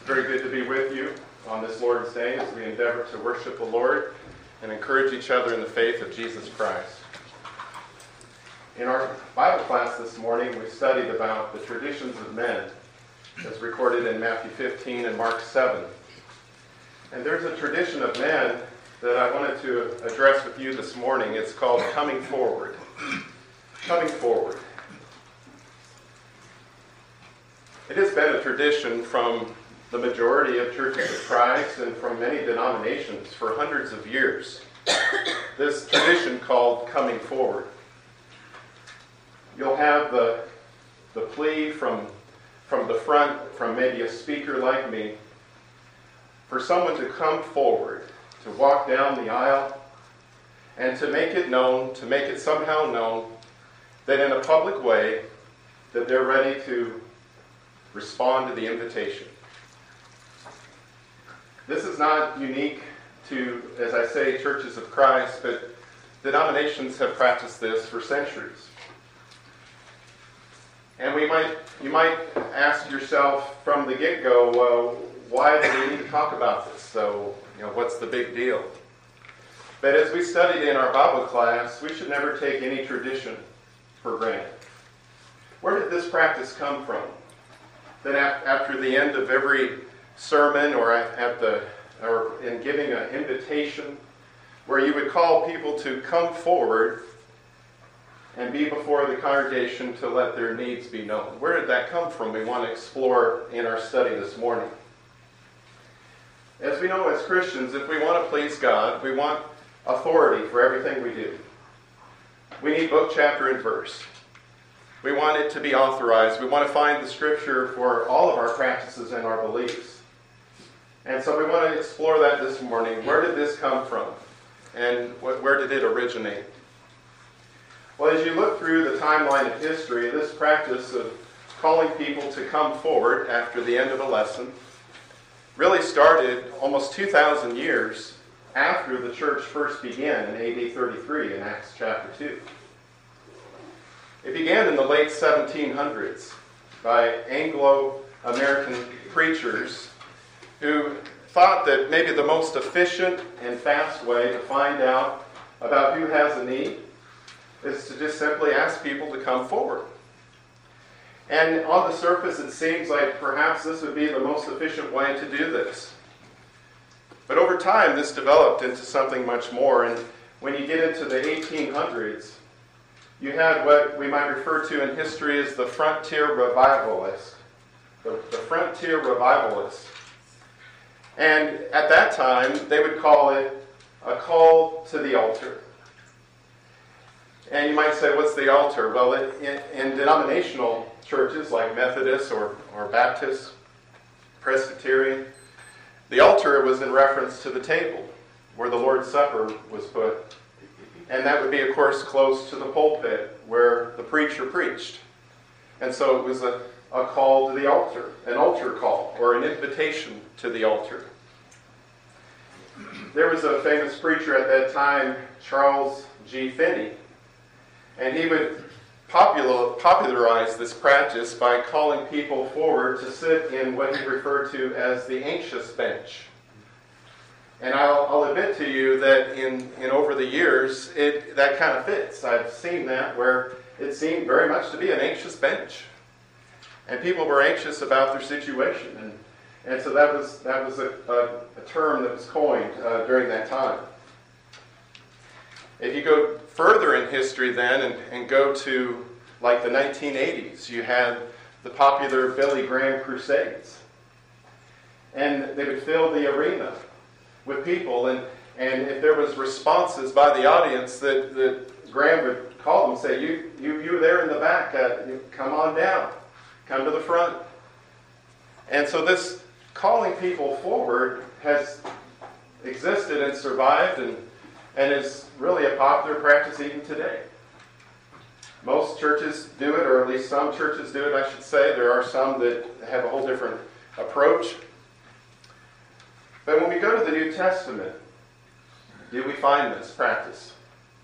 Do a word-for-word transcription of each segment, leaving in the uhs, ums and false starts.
very good to be with you on this Lord's Day as we endeavor to worship the Lord and encourage each other in the faith of Jesus Christ. In our Bible class this morning, we studied about the traditions of men as recorded in Matthew fifteen and Mark seven. And there's a tradition of men that I wanted to address with you this morning. It's called coming forward. Coming forward. It has been a tradition from the majority of churches of Christ and from many denominations for hundreds of years. This tradition called coming forward. You'll have the, the plea from, from the front, from maybe a speaker like me, for someone to come forward, to walk down the aisle, and to make it known, to make it somehow known, that in a public way, that they're ready to respond to the invitation. This is not unique to, as I say, churches of Christ, but denominations have practiced this for centuries. And we might, you might ask yourself from the get-go, well, why do we need to talk about this? So, you know, what's the big deal? But as we studied in our Bible class, we should never take any tradition for granted. Where did this practice come from? That after the end of every sermon or at the or in giving an invitation, where you would call people to come forward and be before the congregation to let their needs be known. Where did that come from? We want to explore in our study this morning. As we know as Christians, if we want to please God, we want authority for everything we do. We need book, chapter, and verse. We want it to be authorized. We want to find the Scripture for all of our practices and our beliefs. And so we want to explore that this morning. Where did this come from? And where did it originate? Well, as you look through the timeline of history, this practice of calling people to come forward after the end of a lesson really started almost two thousand years after the church first began in A D thirty-three in Acts chapter two. It began in the late seventeen hundreds by Anglo-American preachers who thought that maybe the most efficient and fast way to find out about who has a need is to just simply ask people to come forward. And on the surface, it seems like perhaps this would be the most efficient way to do this. But over time, this developed into something much more. And when you get into the eighteen hundreds, you had what we might refer to in history as the frontier revivalists. The, the frontier revivalists. And at that time, they would call it a call to the altar. And you might say, what's the altar? Well, it, in, in denominational churches like Methodist or, or Baptist, Presbyterian, the altar was in reference to the table where the Lord's Supper was put. And that would be, of course, close to the pulpit where the preacher preached. And so it was a, a call to the altar, an altar call, or an invitation to the altar. There was a famous preacher at that time, Charles G. Finney, and he would popular, popularize this practice by calling people forward to sit in what he referred to as the anxious bench. And I'll, I'll admit to you that in, in over the years, it that kind of fits. I've seen that where it seemed very much to be an anxious bench. And people were anxious about their situation. And, and so that was that was a, a, a term that was coined uh, during that time. If you go further in history then and, and go to like the nineteen eighties, you had the popular Billy Graham Crusades. And they would fill the arena with people, and, and if there was responses by the audience, that, that Graham would call them and say, you, you, you there in the back, uh, you, come on down, come to the front. And so this calling people forward has existed and survived and, and is really a popular practice even today. Most churches do it, or at least some churches do it, I should say. There are some that have a whole different approach. But when we go to the New Testament, do we find this practice?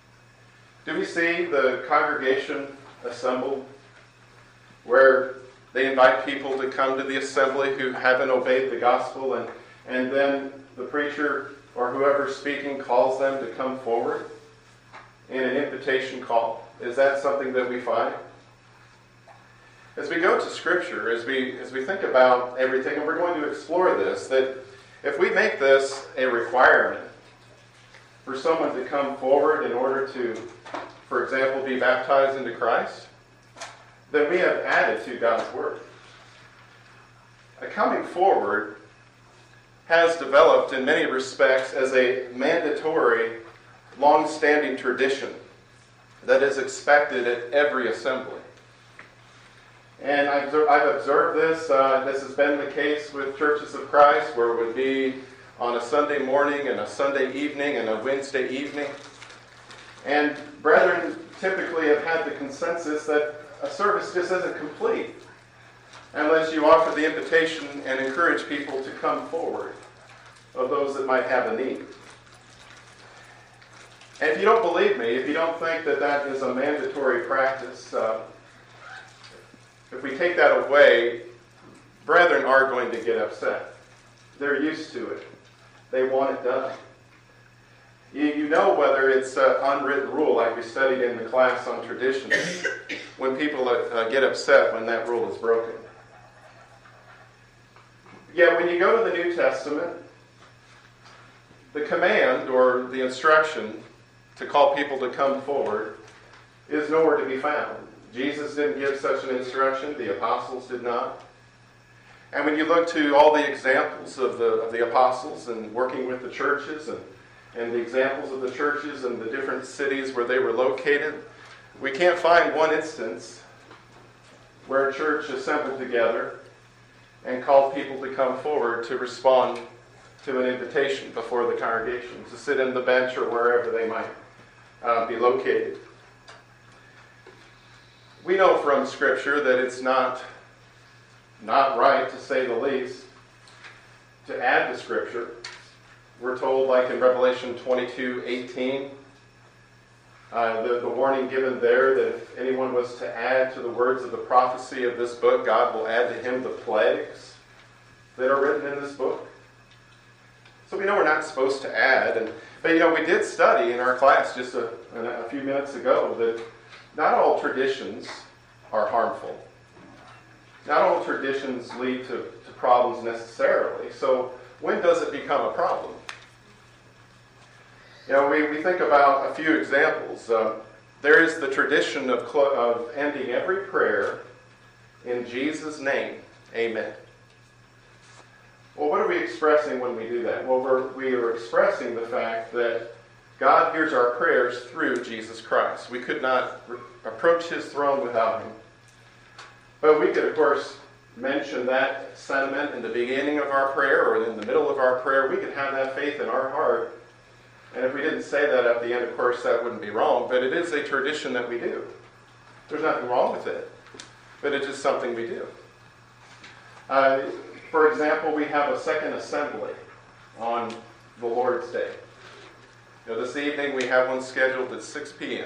Do we see the congregation assembled where They invite people to come to the assembly who haven't obeyed the gospel, and, and then the preacher or whoever's speaking calls them to come forward in an invitation call. Is that something that we find? As we go to Scripture, as we as we think about everything, and we're going to explore this, that if we make this a requirement for someone to come forward in order to, for example, be baptized into Christ, then we have added to God's Word. A coming forward has developed in many respects as a mandatory, long-standing tradition that is expected at every assembly. And I've observed this. Uh, this has been the case with Churches of Christ, where it would be on a Sunday morning and a Sunday evening and a Wednesday evening. And brethren typically have had the consensus that a service just isn't complete unless you offer the invitation and encourage people to come forward, of those that might have a need. And if you don't believe me, if you don't think that that is a mandatory practice, uh, if we take that away, brethren are going to get upset. They're used to it. They want it done. You, you know whether it's an unwritten rule, like we studied in the class on traditions, when people uh, get upset when that rule is broken. Yet when you go to the New Testament, the command or the instruction to call people to come forward is nowhere to be found. Jesus didn't give such an instruction. The apostles did not. And when you look to all the examples of the, of the apostles and working with the churches and, and the examples of the churches and the different cities where they were located, we can't find one instance where a church assembled together and called people to come forward to respond to an invitation before the congregation, to sit in the bench or wherever they might uh, be located. We know from Scripture that it's not, not right, to say the least, to add to Scripture. We're told, like in Revelation twenty-two eighteen, uh, the, the warning given there that if anyone was to add to the words of the prophecy of this book, God will add to him the plagues that are written in this book. So we know we're not supposed to add. And, but, you know, we did study in our class just a, a few minutes ago that not all traditions are harmful. Not all traditions lead to, to problems necessarily. So when does it become a problem? You know, we, we think about a few examples. Uh, there is the tradition of, cl- of ending every prayer in Jesus' name, amen. Well, what are we expressing when we do that? Well, we're, we are expressing the fact that God hears our prayers through Jesus Christ. We could not re- approach His throne without Him. But we could, of course, mention that sentiment in the beginning of our prayer or in the middle of our prayer. We could have that faith in our heart. And if we didn't say that at the end, of course, that wouldn't be wrong. But it is a tradition that we do. There's nothing wrong with it. But it's just something we do. Uh, for example, we have a second assembly on the Lord's Day. You know, this evening we have one scheduled at six p.m.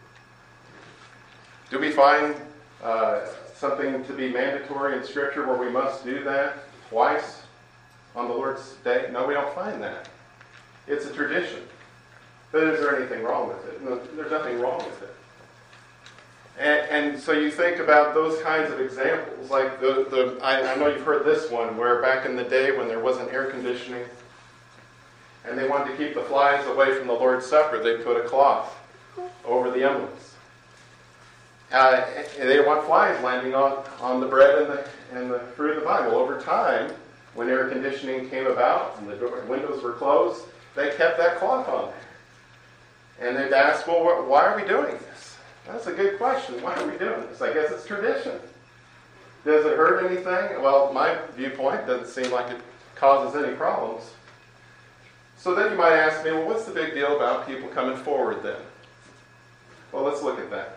Do we find uh, something to be mandatory in Scripture where we must do that twice on the Lord's Day? No, we don't find that. It's a tradition. But is there anything wrong with it? No, there's nothing wrong with it. And, and so you think about those kinds of examples, like the, the I, I know you've heard this one, where back in the day when there wasn't air conditioning, and they wanted to keep the flies away from the Lord's Supper, they put a cloth over the emblems. Uh, and they didn't want flies landing on, on the bread and the, and the fruit of the vine. Well, over time, when air conditioning came about and the door, windows were closed, they kept that cloth on there. And they'd ask, well, wh- why are we doing this? That's a good question. Why are we doing this? I guess it's tradition. Does it hurt anything? Well, my viewpoint doesn't seem like it causes any problems. So then you might ask me, well, what's the big deal about people coming forward then? Well, let's look at that.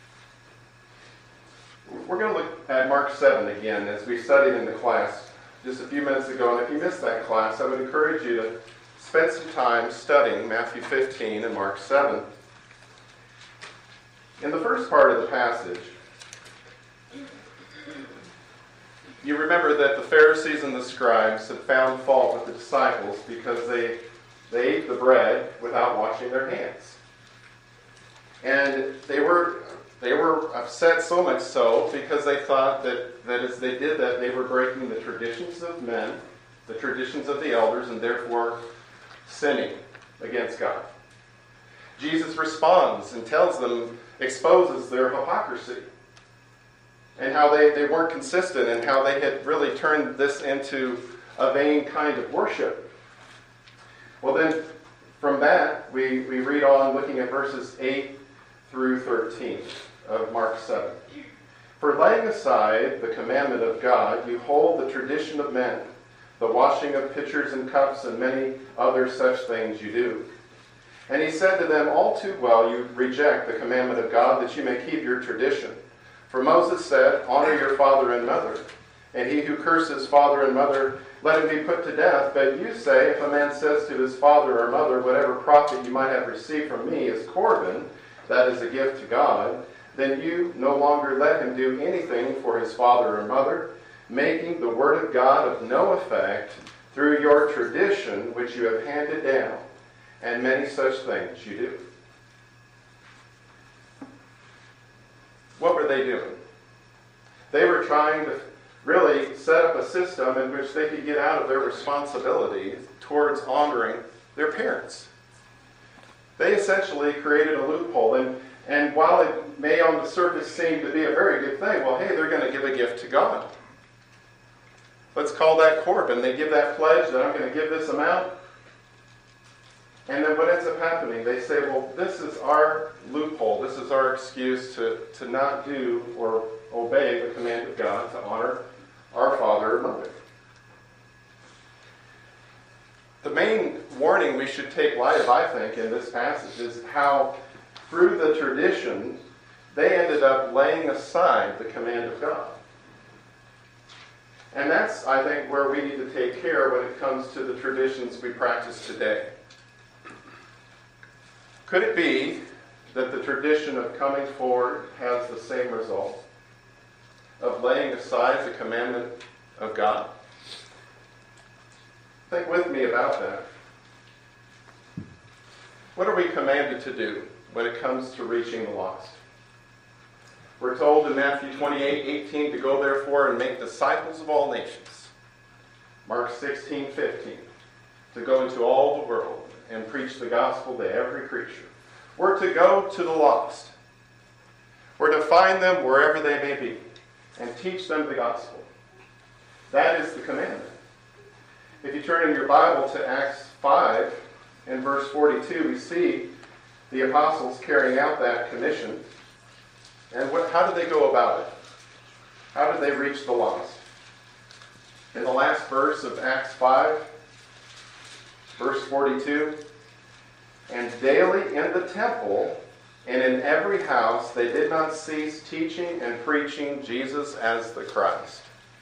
We're going to look at Mark seven again, as we studied in the class just a few minutes ago. And if you missed that class, I would encourage you to spend some time studying Matthew fifteen and Mark seven. In the first part of the passage, you remember that the Pharisees and the scribes had found fault with the disciples because they, they ate the bread without washing their hands. And they were they were upset so much so because they thought that, that as they did that, they were breaking the traditions of men, the traditions of the elders, and therefore sinning against God. Jesus responds and tells them, exposes their hypocrisy, and how they, they weren't consistent, and how they had really turned this into a vain kind of worship. Well then, from that, we, we read on looking at verses eight through thirteen of Mark seven. For laying aside the commandment of God, you hold the tradition of men, the washing of pitchers and cups, and many other such things you do. And he said to them, all too well you reject the commandment of God, that you may keep your tradition. For Moses said, honor your father and mother, and he who curses father and mother, let him be put to death. But you say, if a man says to his father or mother, whatever profit you might have received from me is Corban, that is a gift to God, then you no longer let him do anything for his father or mother, making the word of God of no effect through your tradition which you have handed down, and many such things you do. What were they doing? They were trying to really set up a system in which they could get out of their responsibility towards honoring their parents. They essentially created a loophole, and, and while it may on the surface seem to be a very good thing, well, hey, they're going to give a gift to God. Let's call that Corban. They give that pledge that I'm going to give this amount. And then what ends up happening? They say, well, this is our loophole. This is our excuse to, to not do or obey the command of God to honor our father or mother. The main warning we should take light of, I think, in this passage is how through the tradition they ended up laying aside the command of God. And that's, I think, where we need to take care when it comes to the traditions we practice today. Could it be that the tradition of coming forward has the same result of laying aside the commandment of God? Think with me about that. What are we commanded to do when it comes to reaching the lost? We're told in Matthew twenty-eight eighteen to go therefore and make disciples of all nations. Mark sixteen fifteen to go into all the world and preach the gospel to every creature. We're to go to the lost. We're to find them wherever they may be and teach them the gospel. That is the commandment. If you turn in your Bible to Acts five, in verse forty-two, we see the apostles carrying out that commission. And what, how did they go about it? How did they reach the lost? In the last verse of Acts five, verse forty-two, and daily in the temple and in every house they did not cease teaching and preaching Jesus as the Christ.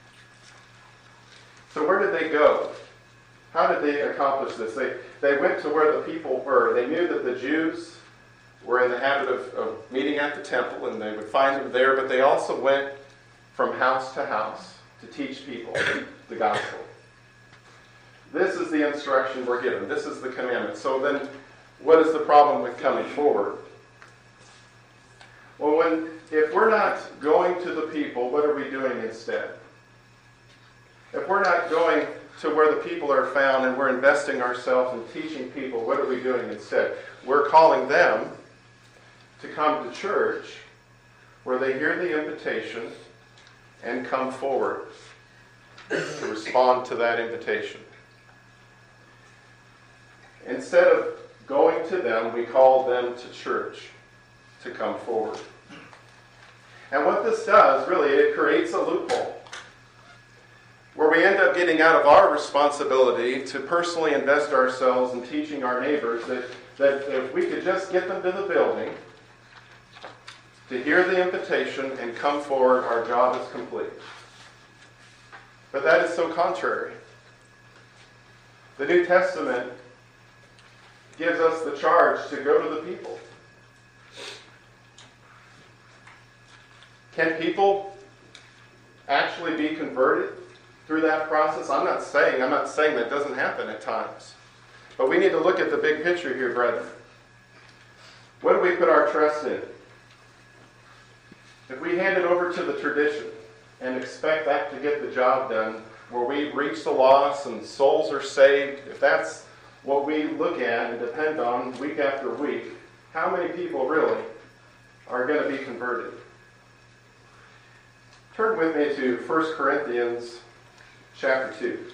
So where did they go? How did they accomplish this? They, they went to where the people were. They knew that the Jews were in the habit of, of meeting at the temple, and they would find them there, but they also went from house to house to teach people the gospel. This is the instruction we're given. This is the commandment. So then, what is the problem with coming forward? Well, when if we're not going to the people, what are we doing instead? If we're not going to where the people are found and we're investing ourselves in teaching people, what are we doing instead? We're calling them to come to church where they hear the invitation and come forward to respond to that invitation. Instead of going to them, we call them to church to come forward. And what this does, really, it creates a loophole where we end up getting out of our responsibility to personally invest ourselves in teaching our neighbors that, that if we could just get them to the building, to hear the invitation and come forward, our job is complete. But that is so contrary. The New Testament gives us the charge to go to the people. Can people actually be converted through that process? I'm not saying, I'm not saying that doesn't happen at times. But we need to look at the big picture here, brethren. What do we put our trust in? If we hand it over to the tradition and expect that to get the job done, where we reach the lost and souls are saved, if that's what we look at and depend on week after week, how many people really are going to be converted? Turn with me to First Corinthians chapter two.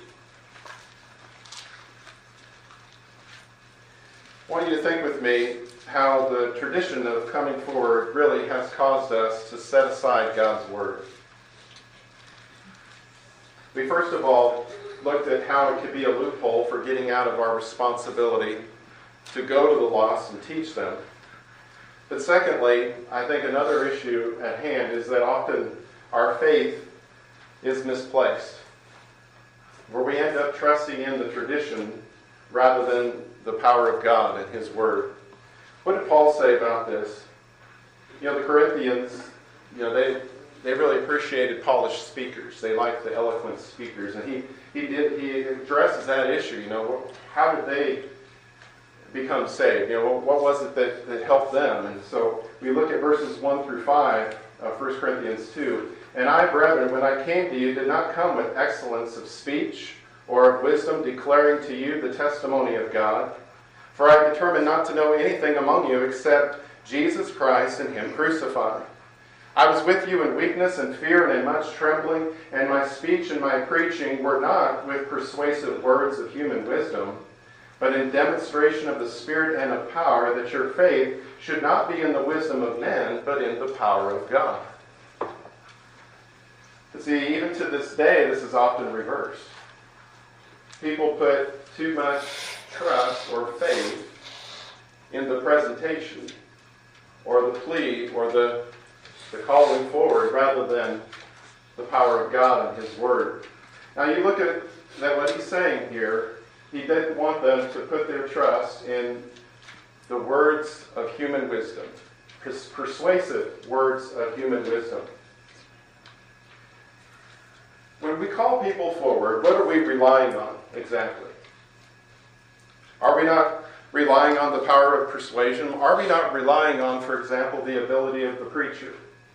I want you to think with me how the tradition of coming forward really has caused us to set aside God's Word. We first of all looked at how it could be a loophole for getting out of our responsibility to go to the lost and teach them. But secondly, I think another issue at hand is that often our faith is misplaced, where we end up trusting in the tradition rather than the power of God and His Word. What did Paul say about this? You know, the Corinthians, you know, they they really appreciated polished speakers. They liked the eloquent speakers, and he he did he addresses that issue. You know, how did they become saved? You know, what was it that, that helped them? And so we look at verses one through five of First Corinthians two. And I, brethren, when I came to you, did not come with excellence of speech or of wisdom, declaring to you the testimony of God. For I determined not to know anything among you except Jesus Christ and Him crucified. I was with you in weakness and fear and in much trembling, and my speech and my preaching were not with persuasive words of human wisdom, but in demonstration of the Spirit and of power, that your faith should not be in the wisdom of men, but in the power of God. But see, even to this day, this is often reversed. People put too much trust or faith in the presentation or the plea or the, the calling forward rather than the power of God and His Word. Now you look at that what he's saying here, he didn't want them to put their trust in the words of human wisdom, pers- persuasive words of human wisdom. When we call people forward, what are we relying on exactly? Are we not relying on the power of persuasion? Are we not relying on, for example, the ability of the preacher?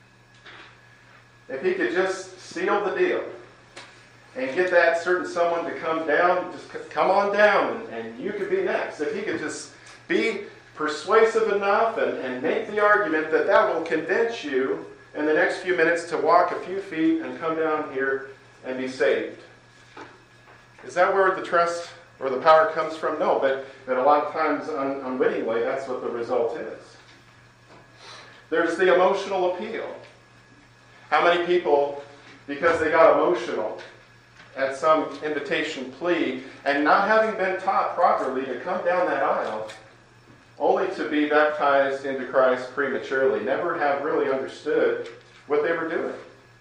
If he could just seal the deal and get that certain someone to come down, just come on down and, and you could be next. If he could just be persuasive enough and, and make the argument that that will convince you in the next few minutes to walk a few feet and come down here and be saved. Is that where the trust or the power comes from? No, but, but a lot of times un, unwittingly that's what the result is. There's the emotional appeal. How many people, because they got emotional at some invitation plea and not having been taught properly to come down that aisle, only to be baptized into Christ prematurely, never have really understood what they were doing.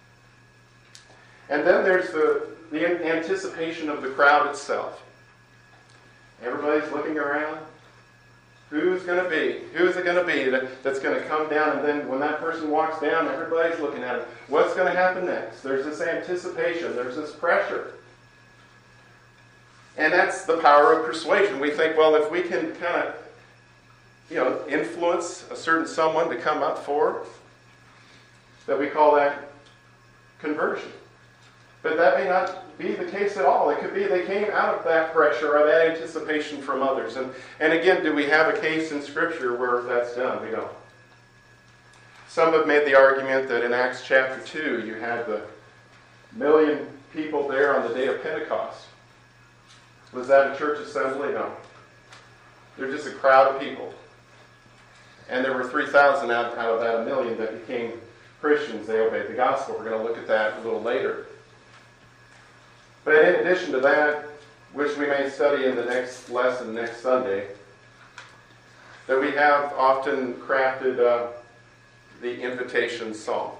And then there's the, the anticipation of the crowd itself. Everybody's looking around. Who's going to be? Who's it going to be that, that's going to come down? And then when that person walks down, everybody's looking at him. What's going to happen next? There's this anticipation. There's this pressure. And that's the power of persuasion. We think, well, if we can kind of, you know, influence a certain someone to come up forward, that we call that conversion. But that may not be the case at all. It could be they came out of that pressure or that anticipation from others. And, and again, do we have a case in Scripture where that's done? We don't. Some have made the argument that in Acts chapter two, you had the million people there on the day of Pentecost. Was that a church assembly? No. They're just a crowd of people. And there were three thousand out, out of that a million that became Christians. They obeyed the gospel. We're going to look at that a little later. But in addition to that, which we may study in the next lesson next Sunday, that we have often crafted uh, the invitation song.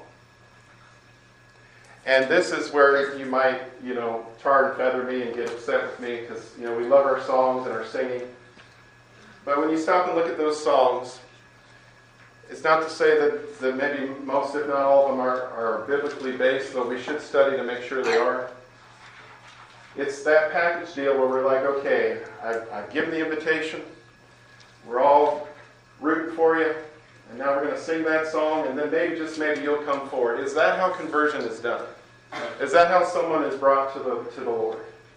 And this is where you might, you know, tar and feather me and get upset with me because, you know, we love our songs and our singing. But when you stop and look at those songs, It's not to say that, that maybe most, if not all of them, are, are biblically based, though we should study to make sure they are. It's that package deal where we're like, okay, I've, I've given the invitation. We're all rooting for you. And now we're going to sing that song, and then maybe, just maybe, you'll come forward. Is that how conversion is done? Is that how someone is brought to the, to the Lord?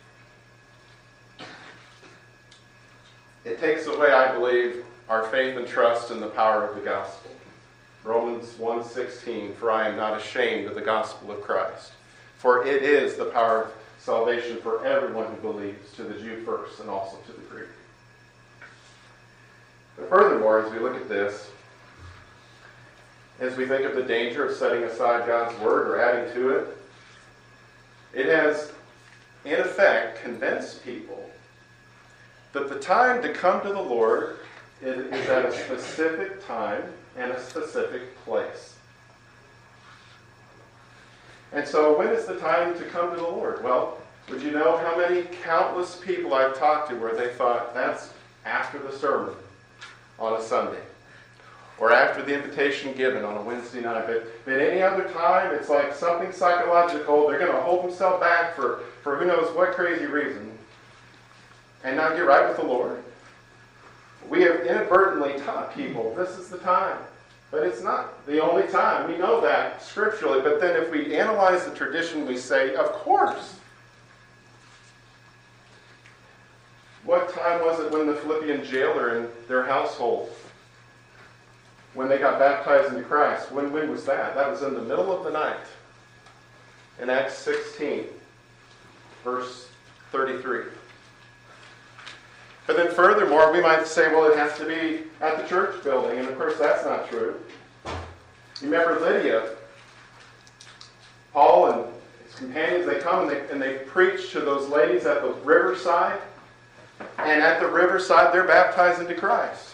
It takes away, I believe, our faith and trust in the power of the gospel. Romans one sixteen, for I am not ashamed of the gospel of Christ, for it is the power of salvation for everyone who believes, to the Jew first and also to the Greek. But furthermore, as we look at this, as we think of the danger of setting aside God's word or adding to it, it has, in effect, convinced people that the time to come to the Lord is, is at a specific time and a specific place. And so when is the time to come to the Lord? Well, would you know how many countless people I've talked to where they thought that's after the sermon on a Sunday, or after the invitation given on a Wednesday night. But, but any other time, it's like something psychological. They're going to hold themselves back for, for who knows what crazy reason and not get right with the Lord. We have inadvertently taught people this is the time. But it's not the only time. We know that scripturally. But then if we analyze the tradition, we say, of course. What time was it when the Philippian jailer and their household, when they got baptized into Christ? When, when was that? That was in the middle of the night. In Acts sixteen, verse thirty-three. But then furthermore, we might say, well, it has to be at the church building. And of course, that's not true. You remember Lydia. Paul and his companions, they come and they, and they preach to those ladies at the riverside. And at the riverside, they're baptized into Christ.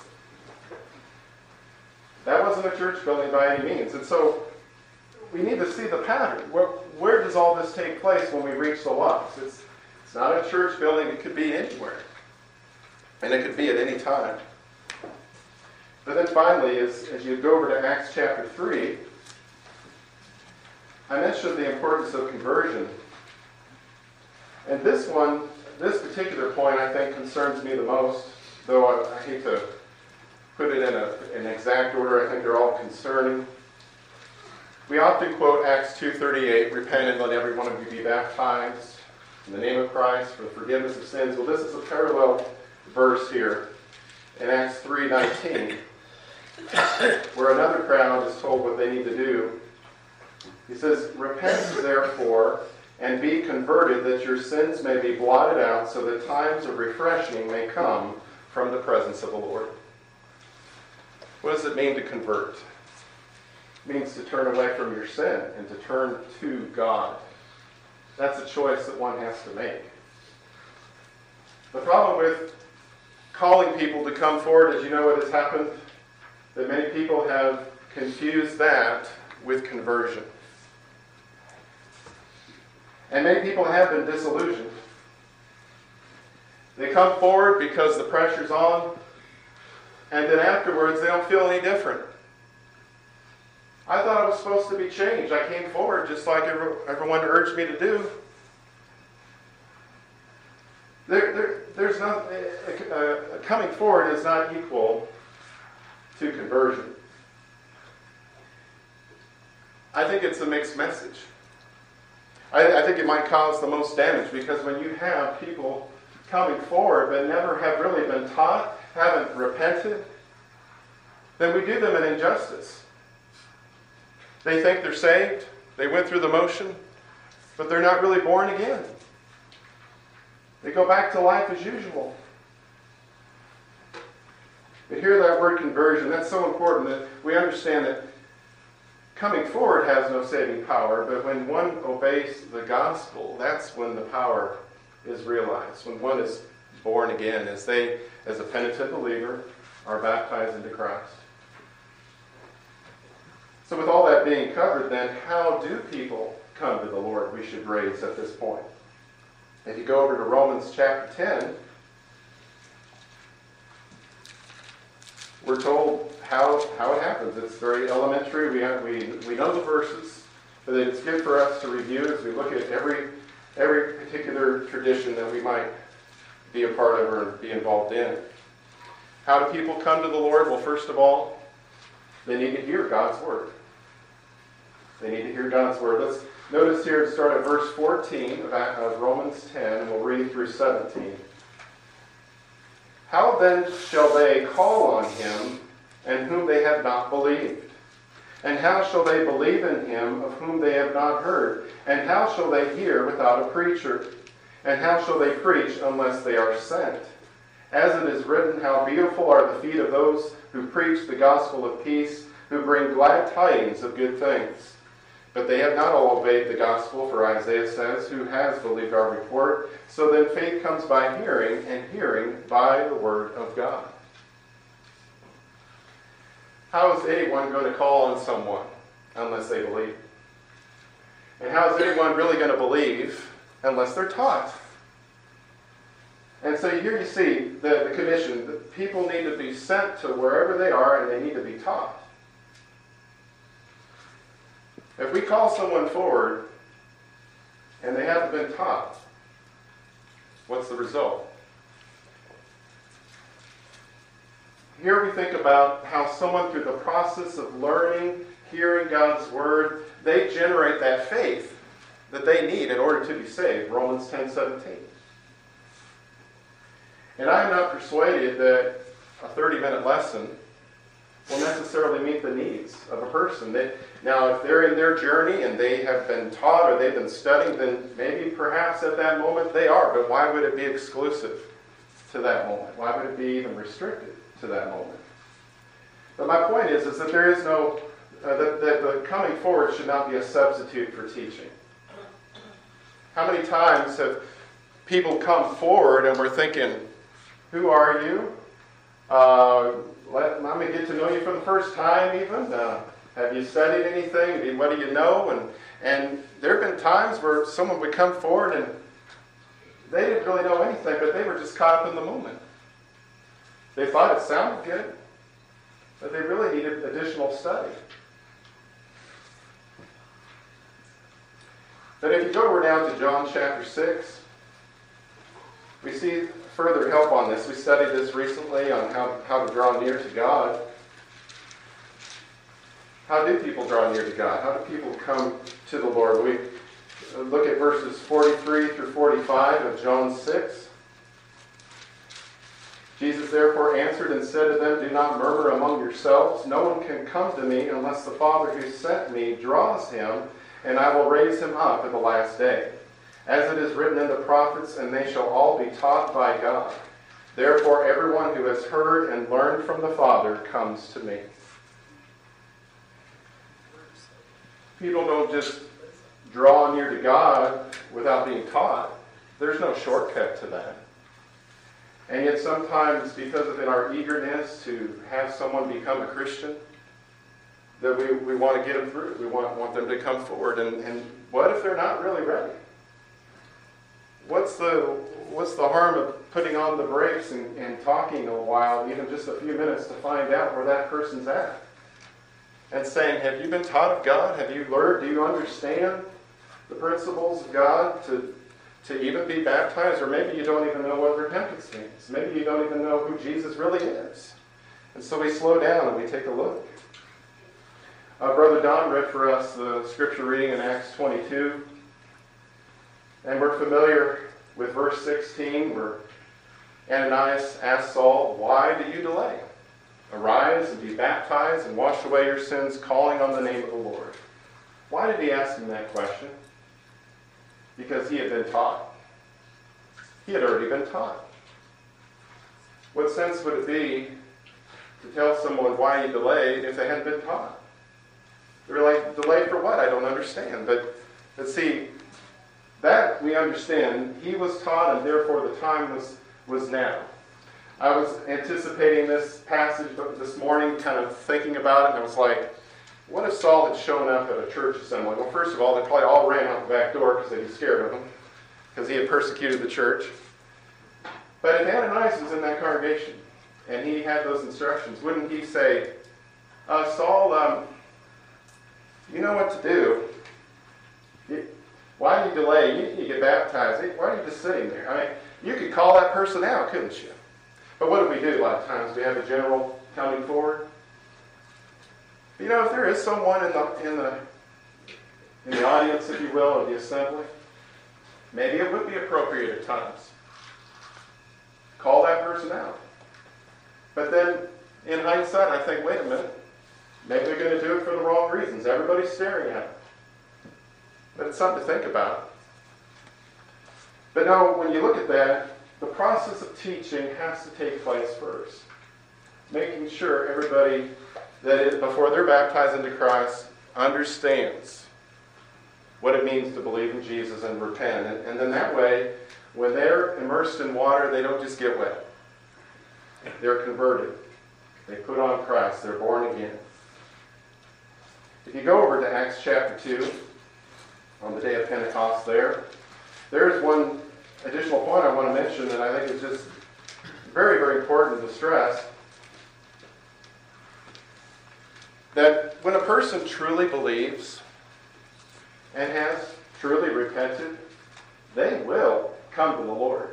That wasn't a church building by any means. And so we need to see the pattern. Where, where does all this take place when we reach the lost? It's, it's not a church building. It could be anywhere. And it could be at any time. But then finally, as, as you go over to Acts chapter three, I mentioned the importance of conversion. And this one, this particular point, I think, concerns me the most, though I, I hate to put it in a, an exact order. I think they're all concerning. We often quote Acts two thirty-eight, repent and let every one of you be baptized in the name of Christ for the forgiveness of sins. Well, this is a parallel verse here in Acts three nineteen, where another crowd is told what they need to do. He says, repent therefore and be converted, that your sins may be blotted out, so that times of refreshing may come from the presence of the Lord. What does it mean to convert? It means to turn away from your sin and to turn to God. That's a choice that one has to make. The problem with calling people to come forward, as you know what has happened, that many people have confused that with conversion. And many people have been disillusioned. They come forward because the pressure's on, and then afterwards they don't feel any different. I thought I was supposed to be changed. I came forward just like everyone urged me to do. There, there, there's not, uh, uh, coming forward is not equal to conversion. I think it's a mixed message. I, I think it might cause the most damage, because when you have people coming forward but never have really been taught, haven't repented, then we do them an injustice. They think they're saved, they went through the motion, but they're not really born again. They go back to life as usual. But hear that word conversion. That's so important that we understand that coming forward has no saving power, but when one obeys the gospel, that's when the power is realized. When one is born again, as they, as a penitent believer, are baptized into Christ. So with all that being covered, then, how do people come to the Lord? We should raise at this point. If you go over to Romans chapter ten, we're told how, how it happens. It's very elementary. We, have, we, we know the verses, but it's good for us to review as we look at every, every particular tradition that we might be a part of or be involved in. How do people come to the Lord? Well, first of all, they need to hear God's Word. They need to hear God's Word. Let's notice here, start at verse fourteen of, of Romans ten, and we'll read through seventeen. How then shall they call on him in whom they have not believed? And how shall they believe in him of whom they have not heard? And how shall they hear without a preacher? And how shall they preach unless they are sent? As it is written, how beautiful are the feet of those who preach the gospel of peace, who bring glad tidings of good things. But they have not all obeyed the gospel, for Isaiah says, who has believed our report? So then faith comes by hearing, and hearing by the word of God. How is anyone going to call on someone unless they believe? And how is anyone really going to believe unless they're taught? And so here you see the, the commission. The people need to be sent to wherever they are, and they need to be taught. If we call someone forward and they haven't been taught, what's the result? Here we think about how someone, through the process of learning, hearing God's Word, they generate that faith that they need in order to be saved. Romans ten seventeen. And I am not persuaded that a thirty-minute lesson will necessarily meet the needs of a person. They, now, if they're in their journey and they have been taught or they've been studying, then maybe perhaps at that moment they are. But why would it be exclusive to that moment? Why would it be even restricted to that moment? But my point is, is that there is no, uh, that, that the coming forward should not be a substitute for teaching. How many times have people come forward and we're thinking, who are you? Uh, let, let me get to know you for the first time even. Uh, have you studied anything? What do you know? And, and there have been times where someone would come forward and they didn't really know anything, but they were just caught up in the moment. They thought it sounded good, but they really needed additional study. But if you go over now to John chapter six, we see further help on this. We studied this recently on how, how to draw near to God. How do people draw near to God? How do people come to the Lord? We look at verses forty-three through forty-five of John six. Jesus therefore answered and said to them, do not murmur among yourselves. No one can come to me unless the Father who sent me draws him, and I will raise him up at the last day. As it is written in the prophets, and they shall all be taught by God. Therefore everyone who has heard and learned from the Father comes to me. People don't just draw near to God without being taught. There's no shortcut to that. And yet sometimes, because of in our eagerness to have someone become a Christian, that we, we want to get them through. We want, want them to come forward. And, and what if they're not really ready? What's the what's the harm of putting on the brakes and, and talking a while, even just a few minutes, to find out where that person's at? And saying, have you been taught of God? Have you learned? Do you understand the principles of God to, to even be baptized? Or maybe you don't even know what repentance means. Maybe you don't even know who Jesus really is. And so we slow down and we take a look. Uh, Brother Don read for us the scripture reading in Acts twenty-two. And we're familiar with verse sixteen, where Ananias asked Saul, why do you delay? Arise and be baptized and wash away your sins, calling on the name of the Lord. Why did he ask him that question? Because he had been taught. He had already been taught. What sense would it be to tell someone why you delayed if they hadn't been taught? They're like, delayed for what? I don't understand. But, but see, that we understand. He was taught, and therefore the time was, was now. I was anticipating this passage this morning, kind of thinking about it, and I was like, what if Saul had shown up at a church assembly? Well, first of all, they probably all ran out the back door because they'd be scared of him, because he had persecuted the church. But if Ananias was in that congregation, and he had those instructions, wouldn't he say, uh, Saul, um, you know what to do. You, why do you delay? You need to get baptized. Why are you just sitting there? I mean, you could call that person out, couldn't you? But what do we do a lot of times? We have a general coming forward. You know, if there is someone in the in the in the audience, if you will, of the assembly, maybe it would be appropriate at times. Call that person out. But then, in hindsight, I think, wait a minute, maybe they're going to do it for the wrong reasons. Everybody's staring at them. But it's something to think about. But no, when you look at that, the process of teaching has to take place first. Making sure everybody that is, before they're baptized into Christ, understands what it means to believe in Jesus and repent. And, and then that way, when they're immersed in water, they don't just get wet. They're converted. They put on Christ. They're born again. If you go over to Acts chapter two, on the day of Pentecost there, there's one additional point I want to mention that I think is just very, very important to stress. That when a person truly believes and has truly repented, they will come to the Lord.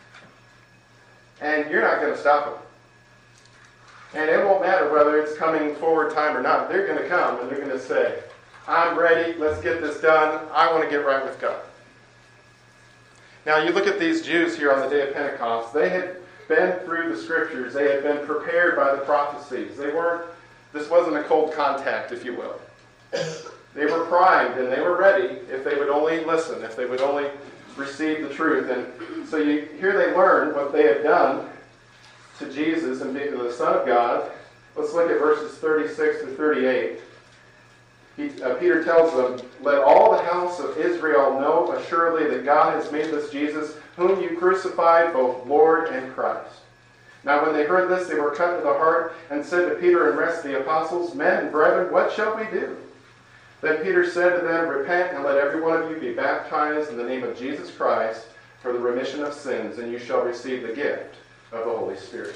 And you're not going to stop them. And it won't matter whether it's coming forward time or not. They're going to come and they're going to say, I'm ready, let's get this done, I want to get right with God. Now you look at these Jews here on the day of Pentecost. They had been through the Scriptures. They had been prepared by the prophecies. They weren't, this wasn't a cold contact, if you will. They were primed and they were ready if they would only listen, if they would only receive the truth. And so you, here they learned what they had done to Jesus and being the Son of God. Let's look at verses thirty-six to thirty-eight. He, uh, Peter tells them, let all the house of Israel know assuredly that God has made this Jesus, whom you crucified, both Lord and Christ. Now when they heard this, they were cut to the heart, and said to Peter and rest of the apostles, men and brethren, what shall we do? Then Peter said to them, repent, and let every one of you be baptized in the name of Jesus Christ for the remission of sins, and you shall receive the gift of the Holy Spirit.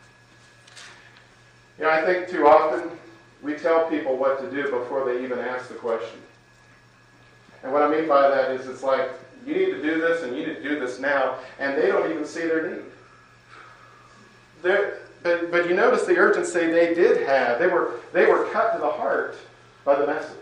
You know, I think too often we tell people what to do before they even ask the question. And what I mean by that is it's like, you need to do this and you need to do this now, and they don't even see their need. They're, but, but you notice the urgency they did have. They were, they were cut to the heart by the message.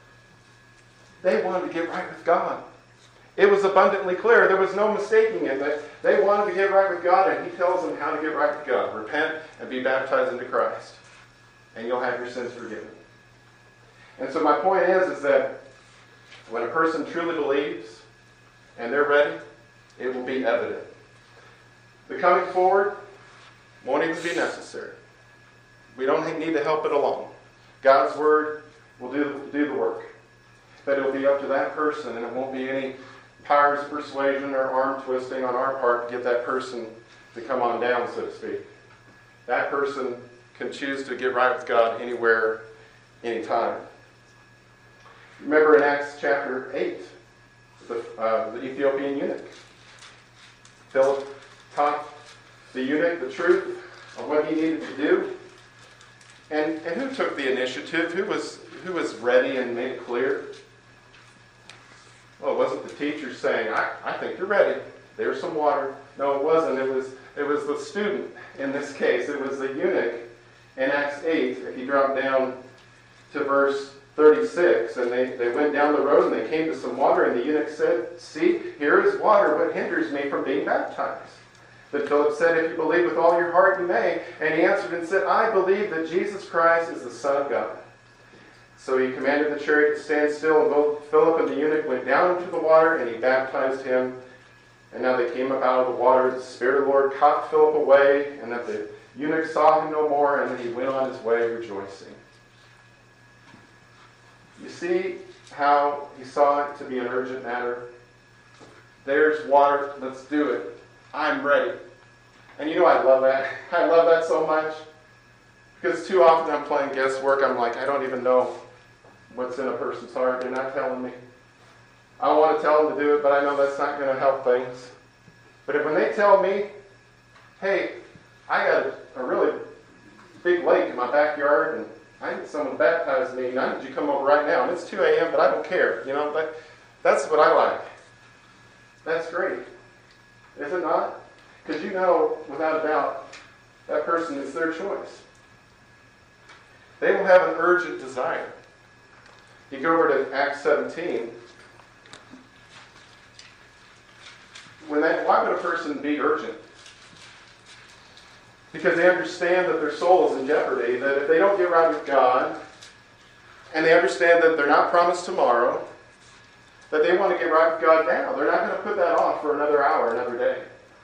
They wanted to get right with God. It was abundantly clear. There was no mistaking it. They, they wanted to get right with God, and he tells them how to get right with God. Repent and be baptized into Christ, and you'll have your sins forgiven. And so my point is, is that when a person truly believes and they're ready, it will be evident. The coming forward won't even be necessary. We don't need to help it along. God's Word will do, do the work. But it'll be up to that person, and it won't be any powers of persuasion or arm twisting on our part to get that person to come on down, so to speak. That person can choose to get right with God anywhere, anytime. Remember in Acts chapter eight, the, uh, the Ethiopian eunuch. Philip taught the eunuch the truth of what he needed to do. And, and who took the initiative? Who was, who was ready and made it clear? Well, it wasn't the teacher saying, I, I think you're ready. There's some water. No, it wasn't. It was, it was the student in this case. It was the eunuch in Acts eight. If you drop down to verse thirty-six, and they, they went down the road and they came to some water, and the eunuch said, see, here is water. What hinders me from being baptized? But Philip said, if you believe with all your heart, you may. And he answered and said, I believe that Jesus Christ is the Son of God. So he commanded the chariot to stand still, and both Philip and the eunuch went down into the water, and he baptized him. And now they came up out of the water. The Spirit of the Lord caught Philip away, and that the eunuch saw him no more, and then he went on his way rejoicing. You see how he saw it to be an urgent matter? There's water. Let's do it. I'm ready. And you know I love that. I love that so much. Because too often I'm playing guesswork. I'm like, I don't even know what's in a person's heart. They're not telling me. I want to tell them to do it, but I know that's not going to help things. But if when they tell me, hey, I got a, a really big lake in my backyard, and I need someone to baptize me, and I need you to come over right now. And it's two a.m., but I don't care. You know, that, that's what I like. That's great. Is it not? Because you know, without a doubt, that person is their choice. They will have an urgent desire. You go over to Acts seventeen. When they, why would a person be urgent? Because they understand that their soul is in jeopardy, that if they don't get right with God, and they understand that they're not promised tomorrow, that they want to get right with God now. They're not going to put that off for another hour, another day.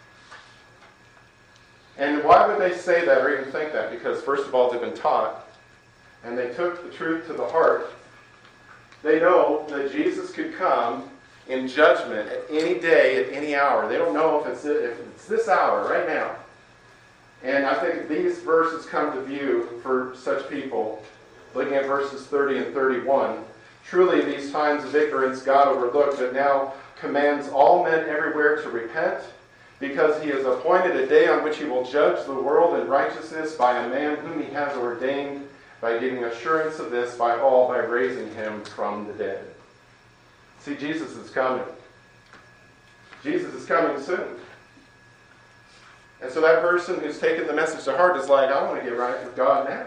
And why would they say that or even think that? Because first of all, they've been taught, and they took the truth to the heart. They know that Jesus could come in judgment at any day, at any hour. They don't know if it's, if it's this hour, right now. And I think these verses come to view for such people, looking at verses thirty and thirty-one. Truly, these times of ignorance God overlooked, but now commands all men everywhere to repent, because he has appointed a day on which he will judge the world in righteousness by a man whom he has ordained, by giving assurance of this by all, by raising him from the dead. See, Jesus is coming. Jesus is coming soon. And so that person who's taken the message to heart is like, I want to get right with God now.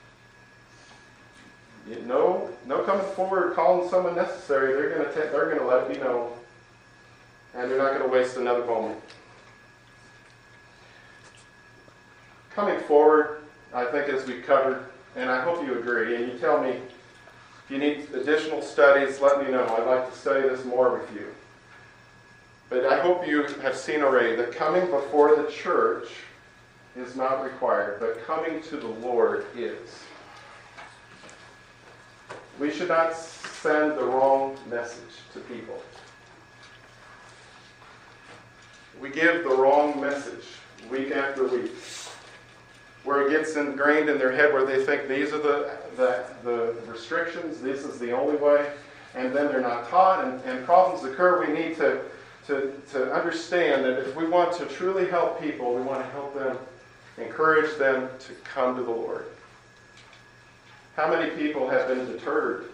You know, no coming forward, calling someone necessary. They're going to t- they're going to let it be known. And they're not going to waste another moment. Coming forward, I think as we covered, and I hope you agree, and you tell me if you need additional studies, let me know. I'd like to study this more with you. But I hope you have seen already that coming before the church is not required, but coming to the Lord is. We should not send the wrong message to people. We give the wrong message week after week, where it gets ingrained in their head where they think these are the, the, the restrictions, this is the only way, and then they're not taught, and, and problems occur. We need to, to, to understand that if we want to truly help people, we want to help them, encourage them to come to the Lord. How many people have been deterred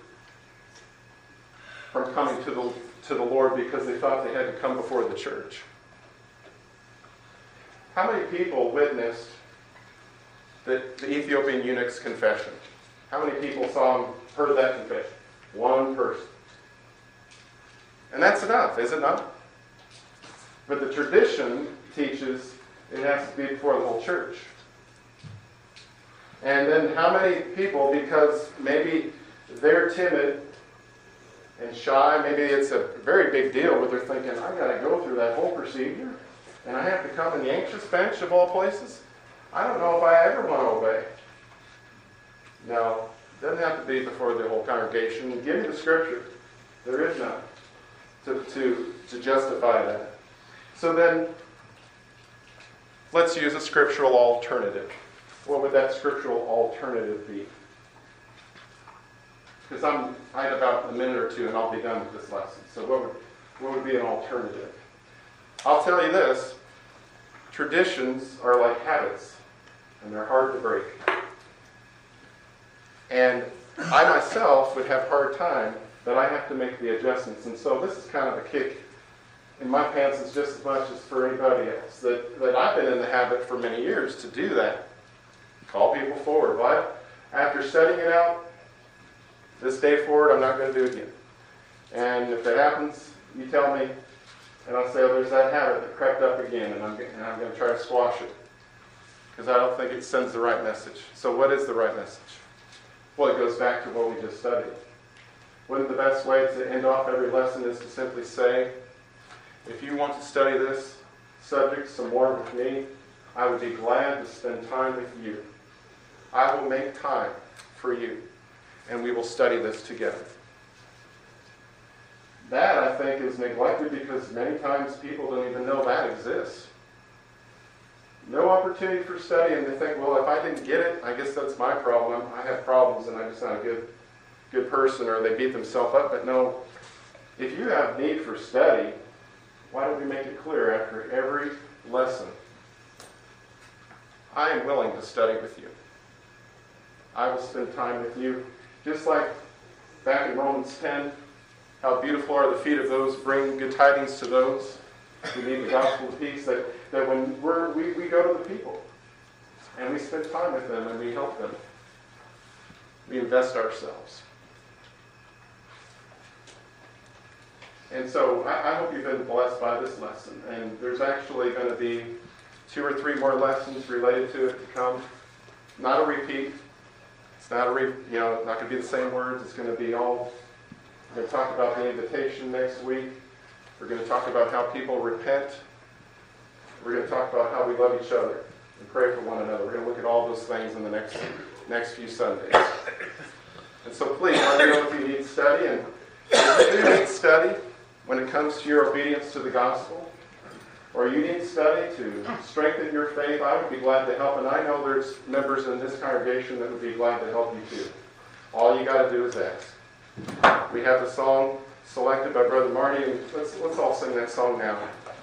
from coming to the, to the Lord because they thought they had to come before the church? How many people witnessed the, the Ethiopian eunuch's confession? How many people saw him, heard of that confession? One person. And that's enough, is it not? But the tradition teaches it has to be before the whole church. And then how many people, because maybe they're timid and shy, maybe it's a very big deal where they're thinking, I got to go through that whole procedure, and I have to come in the anxious bench of all places? I don't know if I ever want to obey. No, it doesn't have to be before the whole congregation. Give me the scripture. There is none to, to, to justify that. So then, let's use a scriptural alternative. What would that scriptural alternative be? Because I'm I have about a minute or two and I'll be done with this lesson. So what would, what would be an alternative? I'll tell you this. Traditions are like habits, and they're hard to break. And I myself would have a hard time, but I have to make the adjustments. And so this is kind of a kick in my pants as just as much as for anybody else. That, that I've been in the habit for many years to do that. Call people forward. Why? After studying it out, this day forward, I'm not going to do it again. And if that happens, you tell me, and I'll say, oh, there's that habit that crept up again, and I'm, and I'm going to try to squash it. Because I don't think it sends the right message. So what is the right message? Well, it goes back to what we just studied. Wouldn't the best way to end off every lesson is to simply say, if you want to study this subject some more with me, I would be glad to spend time with you. I will make time for you, and we will study this together. That, I think, is neglected because many times people don't even know that exists. No opportunity for study, and they think, well, if I didn't get it, I guess that's my problem. I have problems, and I'm just not a good, good person, or they beat themselves up. But no, if you have need for study, why don't we make it clear after every lesson? I am willing to study with you. I will spend time with you. Just like back in Romans ten, how beautiful are the feet of those who bring good tidings to those who need the gospel of peace, that, that when we're, we, we go to the people and we spend time with them and we help them, we invest ourselves. And so I, I hope you've been blessed by this lesson. And there's actually going to be two or three more lessons related to it to come. Not a repeat. It's not a re, you know, not going to be the same words. It's going to be all. We're going to talk about the invitation next week. We're going to talk about how people repent. We're going to talk about how we love each other and pray for one another. We're going to look at all those things in the next next few Sundays. And so please let me know if you need study. And if you do need study when it comes to your obedience to the gospel, or you need study to strengthen your faith, I would be glad to help. And I know there's members in this congregation that would be glad to help you too. All you got to do is ask. We have the song selected by Brother Marty, and let's, let's all sing that song now.